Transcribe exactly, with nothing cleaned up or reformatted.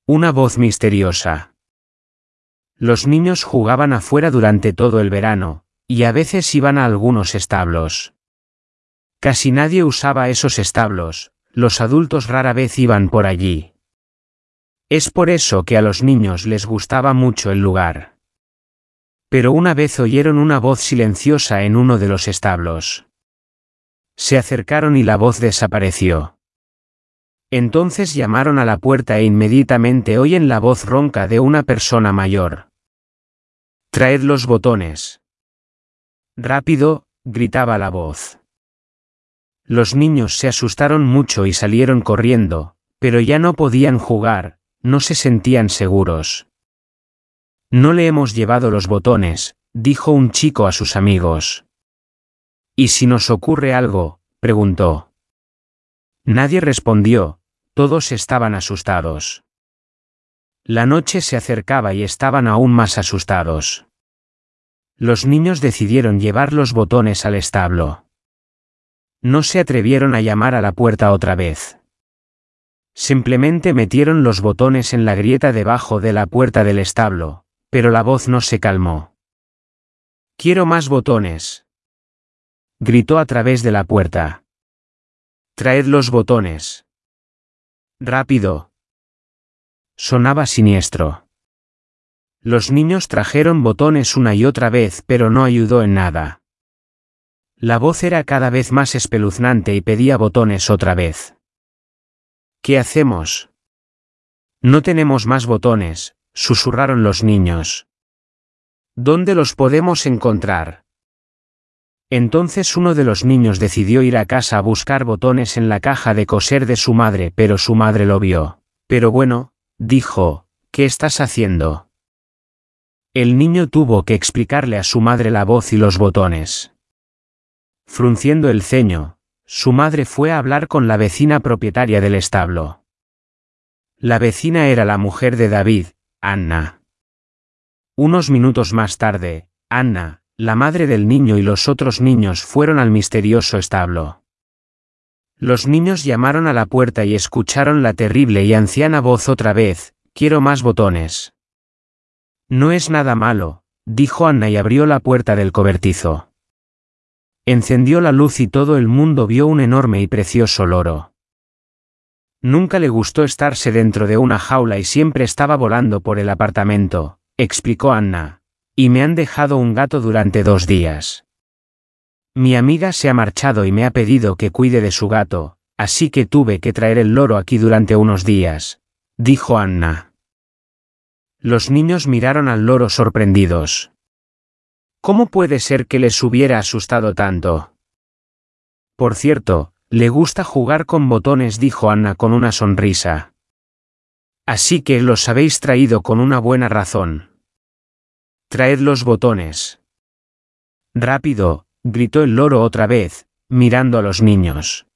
Una voz misteriosa. Los niños jugaban afuera durante todo el verano, y a veces iban a algunos establos. Casi nadie usaba esos establos, los adultos rara vez iban por allí. Es por eso que a los niños les gustaba mucho el lugar. Pero una vez oyeron una voz silenciosa en uno de los establos. Se acercaron y la voz desapareció. Entonces llamaron a la puerta e inmediatamente oyen la voz ronca de una persona mayor. «Traed los botones». «Rápido», gritaba la voz. Los niños se asustaron mucho y salieron corriendo, pero ya no podían jugar, no se sentían seguros. «No le hemos llevado los botones», dijo un chico a sus amigos. «¿Y si nos ocurre algo?», preguntó. Nadie respondió, todos estaban asustados. La noche se acercaba y estaban aún más asustados. Los niños decidieron llevar los botones al establo. No se atrevieron a llamar a la puerta otra vez. Simplemente metieron los botones en la grieta debajo de la puerta del establo, pero la voz no se calmó. «Quiero más botones», gritó a través de la puerta. «Traed los botones. Rápido». Sonaba siniestro. Los niños trajeron botones una y otra vez, pero no ayudó en nada. La voz era cada vez más espeluznante y pedía botones otra vez. «¿Qué hacemos?» «No tenemos más botones», susurraron los niños. «¿Dónde los podemos encontrar?» Entonces uno de los niños decidió ir a casa a buscar botones en la caja de coser de su madre, pero su madre lo vio. «Pero bueno», dijo, «¿qué estás haciendo?» El niño tuvo que explicarle a su madre la voz y los botones. Frunciendo el ceño, su madre fue a hablar con la vecina propietaria del establo. La vecina era la mujer de David, Anna. Unos minutos más tarde, Anna, la madre del niño y los otros niños fueron al misterioso establo. Los niños llamaron a la puerta y escucharon la terrible y anciana voz otra vez: «Quiero más botones». «No es nada malo», dijo Anna y abrió la puerta del cobertizo. Encendió la luz y todo el mundo vio un enorme y precioso loro. Nunca le gustó estarse dentro de una jaula y siempre estaba volando por el apartamento, explicó Anna. Y me han dejado un gato durante dos días. Mi amiga se ha marchado y me ha pedido que cuide de su gato, así que tuve que traer el loro aquí durante unos días», dijo Anna. Los niños miraron al loro sorprendidos. ¿Cómo puede ser que les hubiera asustado tanto? «Por cierto, le gusta jugar con botones», dijo Anna con una sonrisa. «Así que los habéis traído con una buena razón. Traed los botones». «Rápido», gritó el loro otra vez, mirando a los niños.